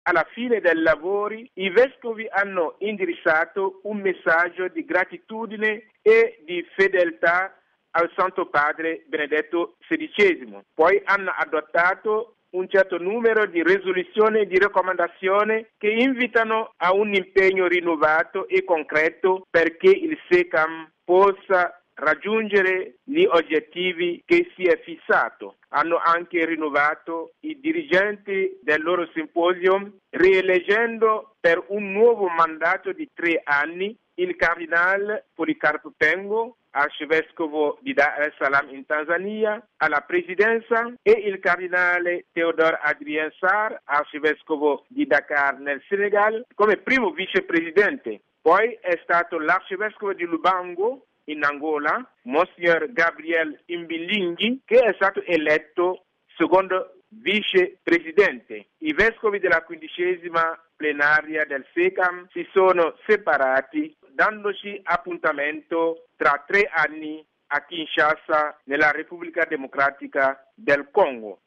Alla fine dei lavori i vescovi hanno indirizzato un messaggio di gratitudine e di fedeltà al Santo Padre Benedetto XVI. Poi hanno adottato un certo numero di risoluzioni e di raccomandazioni che invitano a un impegno rinnovato e concreto perché il SECAM possa raggiungere gli obiettivi che si è fissato. Hanno anche rinnovato i dirigenti del loro simposium, rieleggendo per un nuovo mandato di 3 anni il cardinale Policarpo Pengo, arcivescovo di Dar es Salaam in Tanzania, alla presidenza, e il cardinale Théodore Adrien Sarr, arcivescovo di Dakar nel Senegal, come primo vicepresidente. Poi è stato l'arcivescovo di Lubango in Angola, Monsignor Gabriel Imbilinghi, che è stato eletto secondo vicepresidente. I vescovi della 15ª plenaria del SECAM si sono separati, dandoci appuntamento tra 3 anni a Kinshasa, nella Repubblica Democratica del Congo.